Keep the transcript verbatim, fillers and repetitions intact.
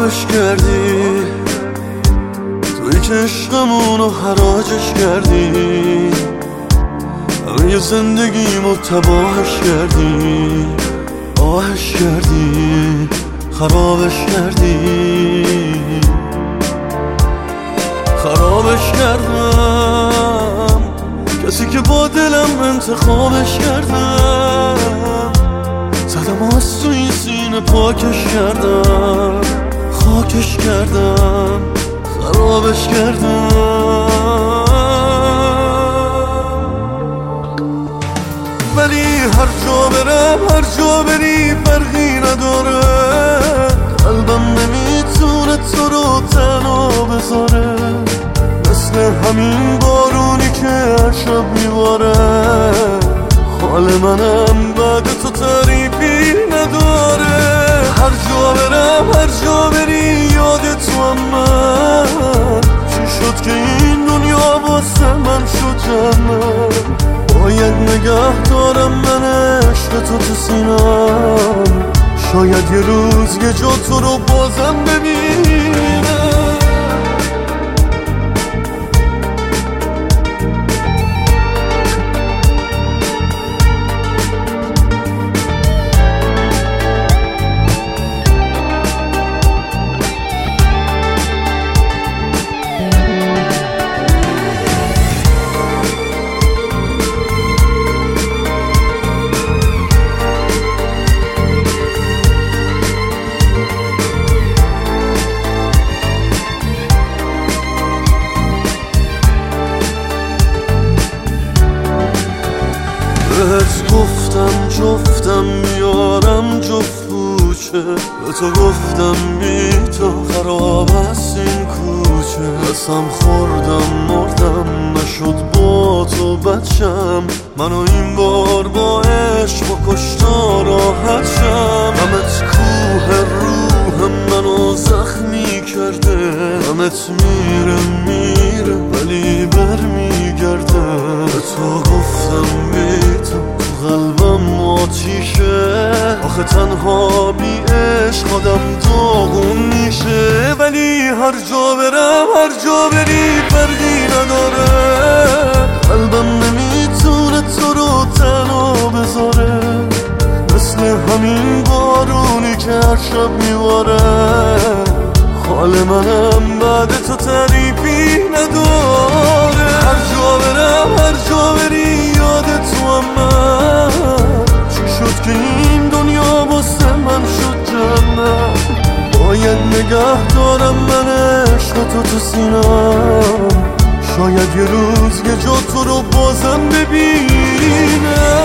خرابش کردی، توی که عشقمونو حراجش کردی، همه زندگیمو تباهش کردی، آهش کردی، خرابش کردی. خرابش کردم، کسی که با دلم انتخابش کردم، زدم از تو این سینه پاکش کردم، خاکش کردم، خرابش کردم. ولی هر جا برم، هر جا بری فرقی نداره، قلبم نمیتونه تو رو تنها بذاره، مثل همین بارونی که هر شب میباره. حال منم بعد تو تعریفی نداره، هر جا برم، هر جا بری یاد تو هم من. چی شد که این دنیا واسه من شد جنت؟ باید نگه دارم من عشق تو تو سینم، شاید یه روز یه جا تو رو بازم ببینم. بهت گفتم جفتم میارم جفت بوچه، به تو گفتم بی تو خراب است این کوچه. قسم خوردم مردم نشد با تو بچم، منو این بار با عشق و کشتا راحت شم. غمت کوه روح منو زخمی کرده، غمت میره میره ولی بر میگرده. به تو گفتم بی تو قلبم آتیشه، آخه تنها بی عشق آدم داغون میشه. ولی هر جا برم، هر جا بری فرقی نداره، قلبم نمیتونه تو رو تنها بذاره، مثل همین بارونی که هر شب میباره. حال منم بعد تو تعریفی نداره، هر جا برم، هر جا بری یاد تو هم من. چی شد که این دنیا واسه من شد جنت؟ باید نگه دارم من عشق تو تو سینم، شاید یه روز یه جا تو رو بازم ببینم.